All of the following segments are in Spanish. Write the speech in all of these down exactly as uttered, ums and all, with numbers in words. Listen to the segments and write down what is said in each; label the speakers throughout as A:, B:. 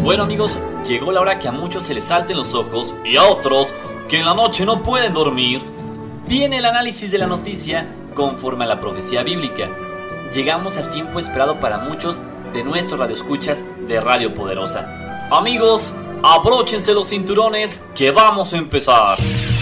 A: Bueno amigos, llegó la hora que a muchos se les salten los ojos y a otros que en la noche no pueden dormir. Viene el análisis de la noticia conforme a la profecía bíblica. Llegamos al tiempo esperado para muchos de nuestros radioescuchas de Radio Poderosa. Amigos, abróchense los cinturones que vamos a empezar.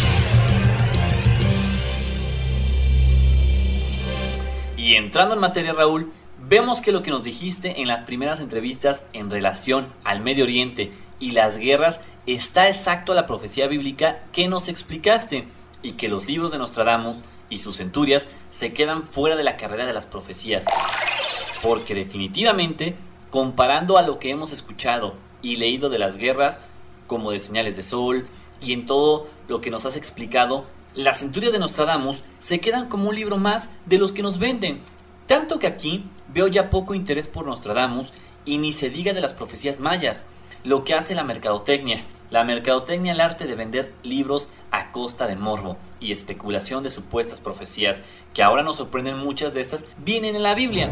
A: Y entrando en materia, Raúl, vemos que lo que nos dijiste en las primeras entrevistas en relación al Medio Oriente y las guerras está exacto a la profecía bíblica que nos explicaste, y que los libros de Nostradamus y sus centurias se quedan fuera de la carrera de las profecías, porque definitivamente, comparando a lo que hemos escuchado y leído de las guerras, como de señales de sol, y en todo lo que nos has explicado, las centurias de Nostradamus se quedan como un libro más de los que nos venden. Tanto que aquí veo ya poco interés por Nostradamus, y ni se diga de las profecías mayas. Lo que hace la mercadotecnia. La mercadotecnia, el arte de vender libros a costa de morbo y especulación de supuestas profecías, que ahora nos sorprenden. Muchas de estas vienen en la Biblia.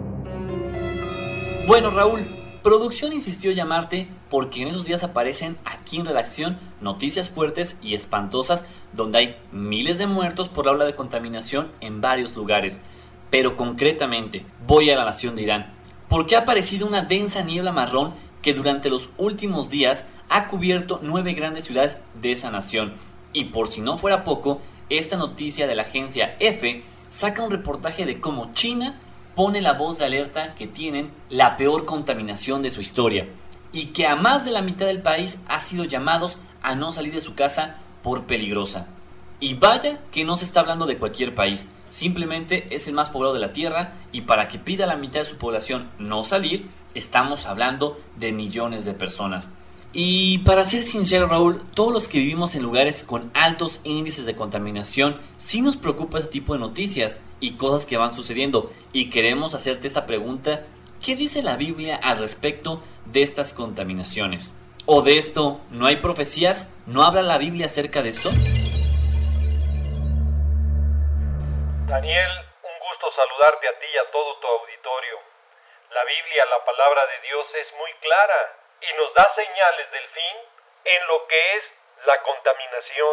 A: Bueno, Raúl, producción insistió llamarte porque en esos días aparecen aquí en redacción noticias fuertes y espantosas donde hay miles de muertos por la ola de contaminación en varios lugares. Pero concretamente, voy a la nación de Irán, porque ha aparecido una densa niebla marrón que durante los últimos días ha cubierto nueve grandes ciudades de esa nación. Y por si no fuera poco, esta noticia de la agencia EFE saca un reportaje de cómo China pone la voz de alerta que tienen la peor contaminación de su historia, y que a más de la mitad del país ha sido llamados a no salir de su casa por peligrosa. Y vaya que no se está hablando de cualquier país, simplemente es el más poblado de la tierra, y para que pida la mitad de su población no salir, estamos hablando de millones de personas. Y para ser sincero, Raúl, todos los que vivimos en lugares con altos índices de contaminación, sí nos preocupa este tipo de noticias y cosas que van sucediendo, y queremos hacerte esta pregunta: ¿qué dice la Biblia al respecto de estas contaminaciones? ¿O de esto no hay profecías? ¿No habla la Biblia acerca de esto?
B: Daniel, un gusto saludarte a ti y a todo tu auditorio. La Biblia, la palabra de Dios, es muy clara y nos da señales del fin en lo que es la contaminación.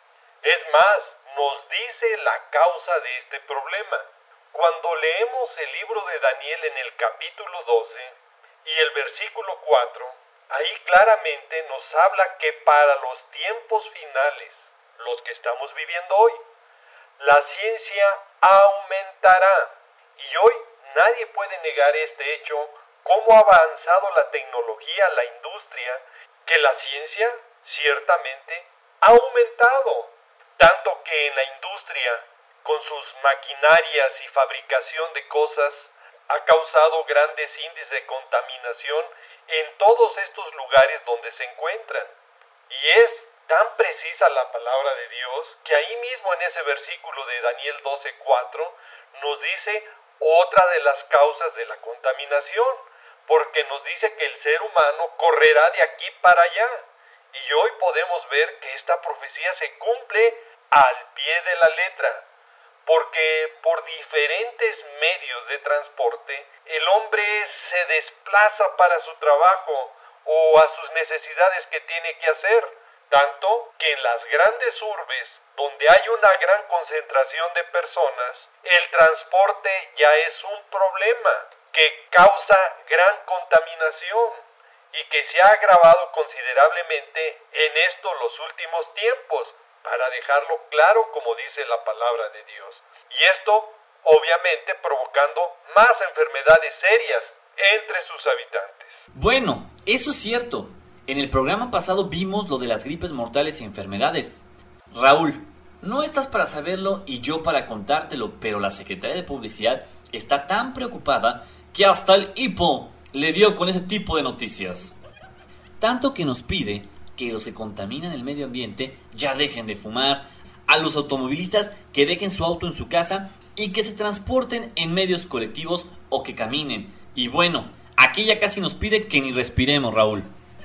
B: Es más, nos dice la causa de este problema. Cuando leemos el libro de Daniel en el capítulo doce y el versículo cuatro, ahí claramente nos habla que para los tiempos finales, los que estamos viviendo hoy, la ciencia aumentará, y hoy nadie puede negar este hecho, cómo ha avanzado la tecnología, la industria, que la ciencia ciertamente ha aumentado, tanto que en la industria, con sus maquinarias y fabricación de cosas, ha causado grandes índices de contaminación en todos estos lugares donde se encuentran. Y es tan precisa la palabra de Dios que ahí mismo en ese versículo de Daniel doce cuatro nos dice otra de las causas de la contaminación, porque nos dice que el ser humano correrá de aquí para allá. Y hoy podemos ver que esta profecía se cumple al pie de la letra, porque por diferentes medios de transporte el hombre se desplaza para su trabajo o a sus necesidades que tiene que hacer. Tanto que en las grandes urbes, donde hay una gran concentración de personas, el transporte ya es un problema que causa gran contaminación y que se ha agravado considerablemente en estos los últimos tiempos, para dejarlo claro como dice la palabra de Dios. Y esto, obviamente, provocando más enfermedades serias entre sus habitantes.
A: Bueno, eso es cierto. En el programa pasado vimos lo de las gripes mortales y enfermedades. Raúl, no estás para saberlo y yo para contártelo, pero la Secretaría de Publicidad está tan preocupada que hasta el hipo le dio con ese tipo de noticias. Tanto que nos pide que los que contaminan el medio ambiente ya dejen de fumar, a los automovilistas que dejen su auto en su casa y que se transporten en medios colectivos o que caminen. Y bueno, aquí ya casi nos pide que ni respiremos, Raúl.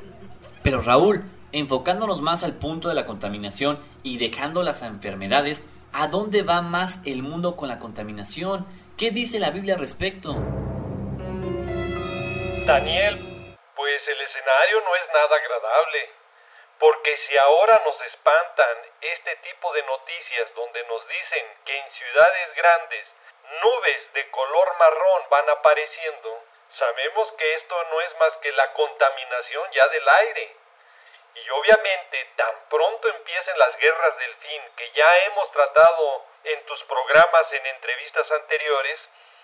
A: Pero Raúl, enfocándonos más al punto de la contaminación y dejando las enfermedades, ¿a dónde va más el mundo con la contaminación? ¿Qué dice la Biblia al respecto?
B: Daniel, pues el escenario escenario no es nada agradable, porque si ahora nos espantan este tipo de noticias donde nos dicen que en ciudades grandes nubes de color marrón van apareciendo, sabemos que esto no es más que la contaminación ya del aire. Y obviamente, tan pronto empiecen las guerras del fin, que ya hemos tratado en tus programas en entrevistas anteriores,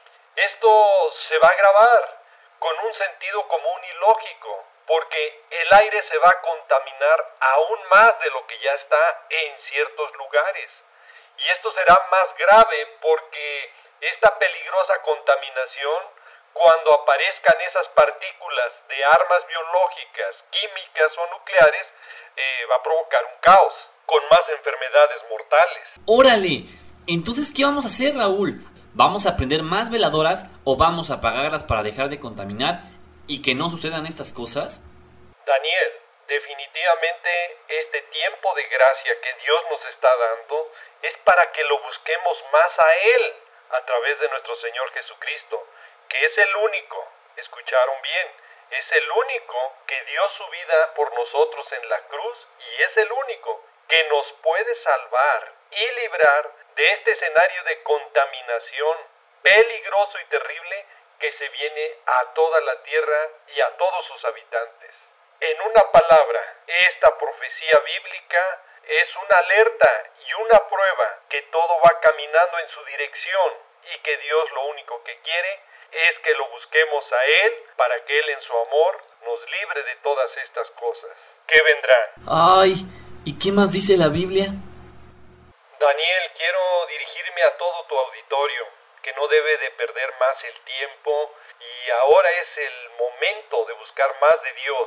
B: esto se va a grabar con un sentido común y lógico, porque el aire se va a contaminar aún más de lo que ya está en ciertos lugares. Y esto será más grave porque esta peligrosa contaminación, cuando aparezcan esas partículas de armas biológicas, químicas o nucleares, eh, va a provocar un caos, con más enfermedades mortales.
A: ¡Órale! Entonces, ¿qué vamos a hacer, Raúl? ¿Vamos a prender más veladoras o vamos a apagarlas para dejar de contaminar y que no sucedan estas cosas?
B: Daniel, definitivamente este tiempo de gracia que Dios nos está dando es para que lo busquemos más a Él a través de nuestro Señor Jesucristo, que es el único, escucharon bien, es el único que dio su vida por nosotros en la cruz y es el único que nos puede salvar y librar de este escenario de contaminación peligroso y terrible que se viene a toda la tierra y a todos sus habitantes. En una palabra, esta profecía bíblica es una alerta y una prueba que todo va caminando en su dirección y que Dios lo único que quiere es que lo busquemos a Él para que Él en su amor nos libre de todas estas cosas que vendrán.
A: Ay, ¿y qué más dice la Biblia?
B: Daniel, quiero dirigirme a todo tu auditorio, que no debe de perder más el tiempo y ahora es el momento de buscar más de Dios,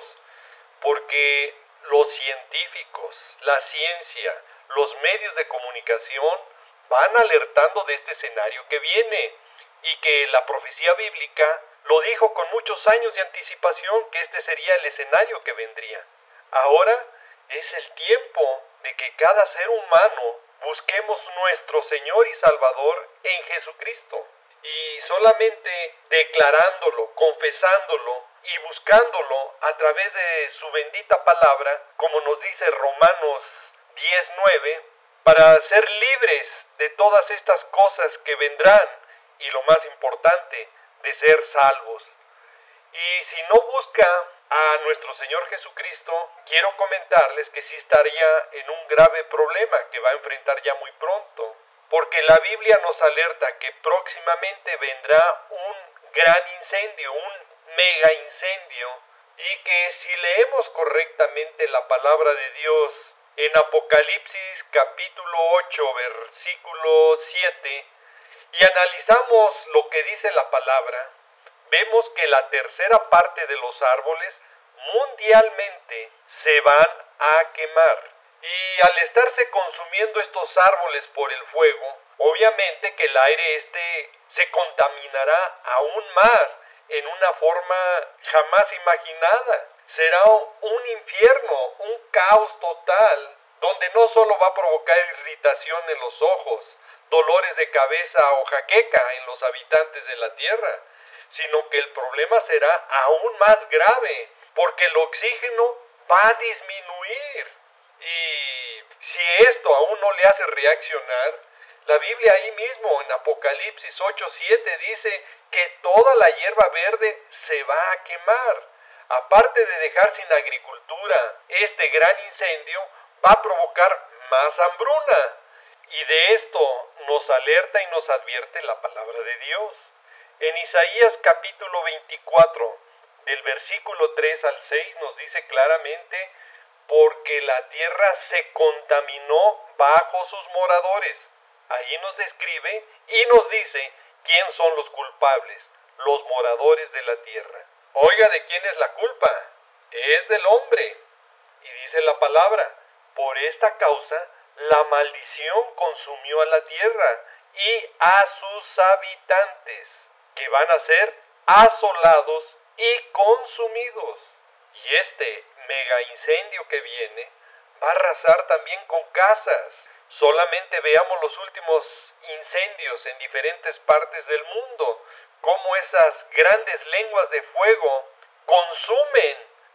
B: porque los científicos, la ciencia, los medios de comunicación van alertando de este escenario que viene y que la profecía bíblica lo dijo con muchos años de anticipación que este sería el escenario que vendría. Ahora es el tiempo de que cada ser humano busquemos nuestro Señor y Salvador en Jesucristo. Y solamente declarándolo, confesándolo y buscándolo a través de su bendita palabra, como nos dice Romanos diez nueve, para ser libres de todas estas cosas que vendrán y lo más importante, de ser salvos. Y si no busca a nuestro Señor Jesucristo, quiero comentarles que sí estaría en un grave problema que va a enfrentar ya muy pronto, porque la Biblia nos alerta que próximamente vendrá un gran incendio, un mega incendio, y que si leemos correctamente la palabra de Dios en Apocalipsis capítulo ocho versículo siete y analizamos lo que dice la palabra, vemos que la tercera parte de los árboles mundialmente se van a quemar. Y al estarse consumiendo estos árboles por el fuego, obviamente que el aire este se contaminará aún más en una forma jamás imaginada. Será un infierno, un caos total, donde no solo va a provocar irritación en los ojos, dolores de cabeza o jaqueca en los habitantes de la tierra, sino que el problema será aún más grave, porque el oxígeno va a disminuir. Y si esto aún no le hace reaccionar, la Biblia ahí mismo en Apocalipsis ocho siete dice que toda la hierba verde se va a quemar. Aparte de dejar sin agricultura, este gran incendio va a provocar más hambruna. Y de esto nos alerta y nos advierte la palabra de Dios. En Isaías capítulo veinticuatro, del versículo tres al seis, nos dice claramente: porque la tierra se contaminó bajo sus moradores. Ahí nos describe y nos dice quién son los culpables, los moradores de la tierra. Oiga, ¿de quién es la culpa? Es del hombre. Y dice la palabra: por esta causa la maldición consumió a la tierra y a sus habitantes, que van a ser asolados y consumidos. Y este mega incendio que viene va a arrasar también con casas. Solamente veamos los últimos incendios en diferentes partes del mundo, cómo esas grandes lenguas de fuego consumen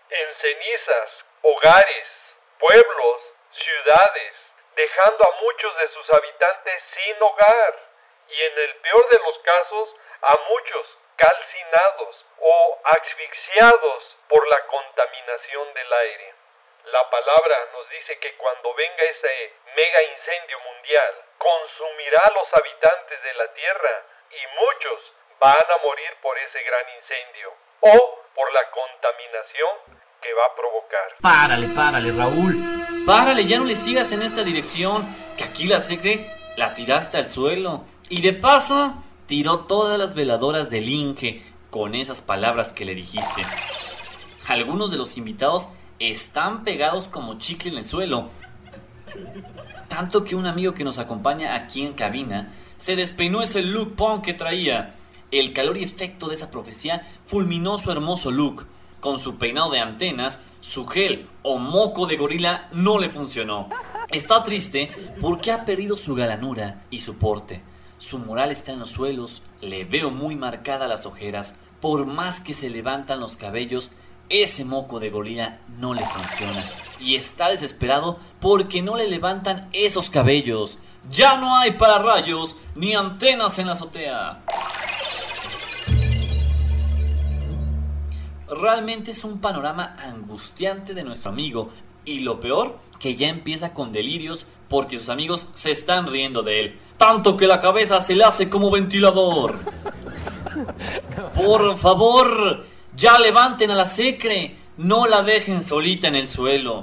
B: en cenizas hogares, pueblos, ciudades, dejando a muchos de sus habitantes sin hogar y en el peor de los casos a muchos calcinados o asfixiados por la contaminación del aire. La palabra nos dice que cuando venga ese mega incendio mundial, consumirá a los habitantes de la tierra y muchos van a morir por ese gran incendio o por la contaminación que va a provocar.
A: Párale, párale, Raúl. Párale, ya no le sigas en esta dirección, que aquí la secre la tiraste al suelo. Y de paso, tiró todas las veladoras del Inge con esas palabras que le dijiste. Algunos de los invitados están pegados como chicle en el suelo. Tanto que un amigo que nos acompaña aquí en cabina se despeinó ese look punk que traía. El calor y efecto de esa profecía fulminó su hermoso look. Con su peinado de antenas, su gel o moco de gorila no le funcionó. Está triste porque ha perdido su galanura y su porte. Su moral está en los suelos, le veo muy marcadas las ojeras. Por más que se levantan los cabellos, ese moco de gorila no le funciona. Y está desesperado porque no le levantan esos cabellos. Ya no hay pararrayos ni antenas en la azotea. Realmente es un panorama angustiante de nuestro amigo. Y lo peor, que ya empieza con delirios porque sus amigos se están riendo de él. Tanto que la cabeza se le hace como ventilador. Por favor, ya levanten a la secre. No la dejen solita en el suelo.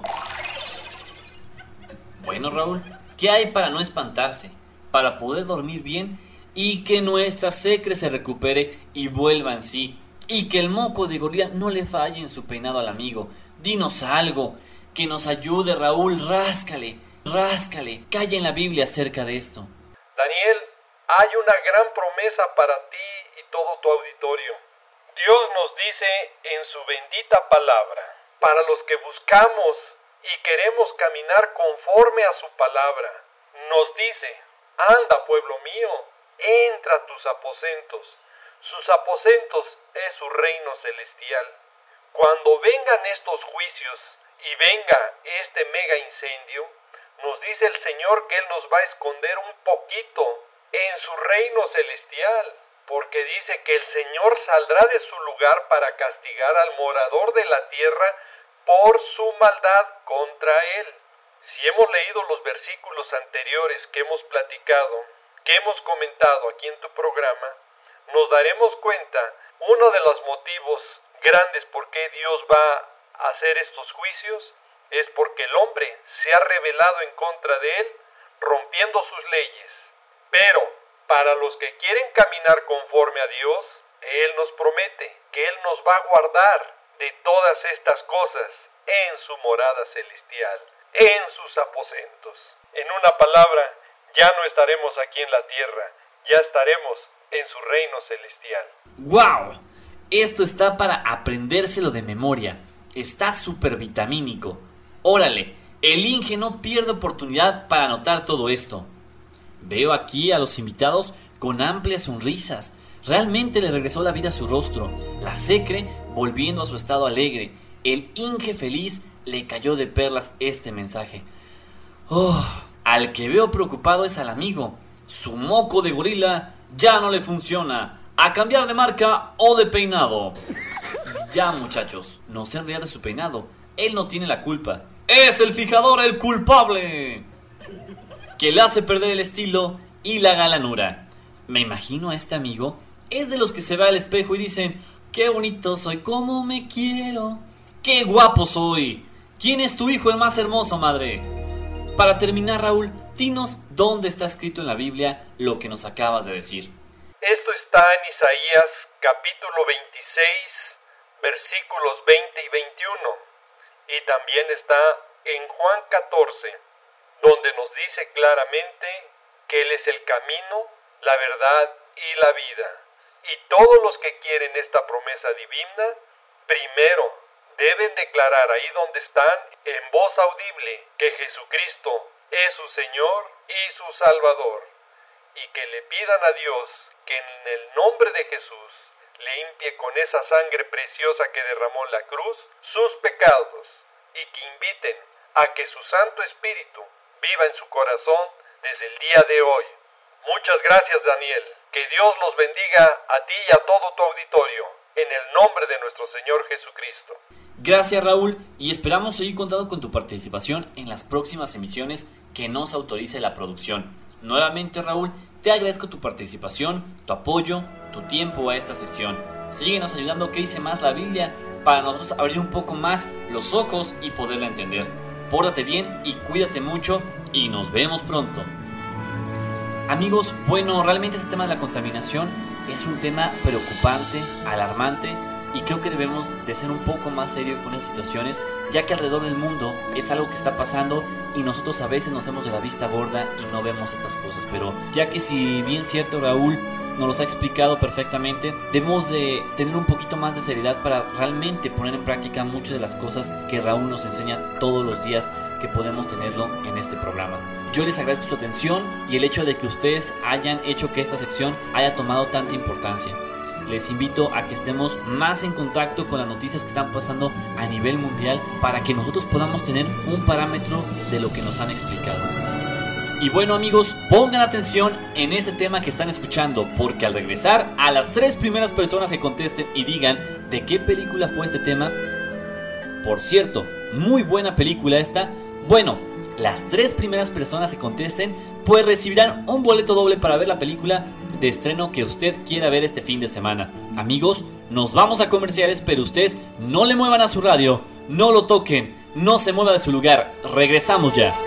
A: Bueno, Raúl, ¿qué hay para no espantarse? Para poder dormir bien y que nuestra secre se recupere y vuelva en sí. Y que el moco de gorila no le falle en su peinado al amigo. Dinos algo, que nos ayude, Raúl, ráscale, ráscale. ¿Qué hay en la Biblia acerca de esto?
B: Daniel, hay una gran promesa para ti y todo tu auditorio. Dios nos dice en su bendita palabra, para los que buscamos y queremos caminar conforme a su palabra, nos dice, anda pueblo mío, entra a tus aposentos. Sus aposentos es su reino celestial. Cuando vengan estos juicios y venga este mega incendio, nos dice el Señor que Él nos va a esconder un poquito en su reino celestial, porque dice que el Señor saldrá de su lugar para castigar al morador de la tierra por su maldad contra Él. Si hemos leído los versículos anteriores que hemos platicado, que hemos comentado aquí en tu programa, nos daremos cuenta, uno de los motivos grandes por qué Dios va a hacer estos juicios es porque el hombre se ha rebelado en contra de él, rompiendo sus leyes. Pero para los que quieren caminar conforme a Dios, Él nos promete que Él nos va a guardar de todas estas cosas en su morada celestial, en sus aposentos. En una palabra, ya no estaremos aquí en la tierra, ya estaremos en su reino celestial.
A: ¡Guau! Esto está para aprendérselo de memoria. Está súper vitamínico. Órale, el Inge no pierde oportunidad para anotar todo esto. Veo aquí a los invitados con amplias sonrisas. Realmente le regresó la vida a su rostro. La secre volviendo a su estado alegre. El Inge feliz le cayó de perlas este mensaje. Oh, al que veo preocupado es al amigo. Su moco de gorila ya no le funciona. A cambiar de marca o de peinado. Ya, muchachos, no se rían de su peinado. Él no tiene la culpa. ¡Es el fijador el culpable! Que le hace perder el estilo y la galanura. Me imagino a este amigo. Es de los que se ve al espejo y dicen: ¡qué bonito soy! ¡Cómo me quiero! ¡Qué guapo soy! ¿Quién es tu hijo el más hermoso, madre? Para terminar, Raúl, dinos dónde está escrito en la Biblia lo que nos acabas de decir.
B: Esto está en Isaías capítulo veintiséis, versículos veinte y veintiuno. Y también está en Juan catorce, donde nos dice claramente que Él es el camino, la verdad y la vida. Y todos los que quieren esta promesa divina, primero deben declarar ahí donde están, en voz audible, que Jesucristo es su Señor y su Salvador, y que le pidan a Dios que en el nombre de Jesús limpie con esa sangre preciosa que derramó en la cruz sus pecados y que inviten a que su Santo Espíritu viva en su corazón desde el día de hoy. Muchas gracias, Daniel. Que Dios los bendiga a ti y a todo tu auditorio, en el nombre de nuestro Señor Jesucristo.
A: Gracias, Raúl, y esperamos seguir contando con tu participación en las próximas emisiones que nos autorice la producción. Nuevamente, Raúl, te agradezco tu participación, tu apoyo, tu tiempo a esta sección. Síguenos ayudando a que dice más la Biblia para nosotros abrir un poco más los ojos y poderla entender. Pórtate bien y cuídate mucho y nos vemos pronto. Amigos, bueno, realmente este tema de la contaminación es un tema preocupante, alarmante, y creo que debemos de ser un poco más serios con esas situaciones, ya que alrededor del mundo es algo que está pasando y nosotros a veces nos hacemos de la vista gorda y no vemos estas cosas. Pero ya que si bien cierto Raúl nos los ha explicado perfectamente, debemos de tener un poquito más de seriedad para realmente poner en práctica muchas de las cosas que Raúl nos enseña todos los días que podemos tenerlo en este programa. Yo les agradezco su atención y el hecho de que ustedes hayan hecho que esta sección haya tomado tanta importancia. Les invito a que estemos más en contacto con las noticias que están pasando a nivel mundial para que nosotros podamos tener un parámetro de lo que nos han explicado. Y bueno, amigos, pongan atención en este tema que están escuchando, porque al regresar, a las tres primeras personas que contesten y digan de qué película fue este tema, por cierto, muy buena película esta, bueno, las tres primeras personas que contesten pues recibirán un boleto doble para ver la película de estreno que usted quiera ver este fin de semana. Amigos, nos vamos a comerciales, pero ustedes no le muevan a su radio, no lo toquen, no se mueva de su lugar, regresamos ya.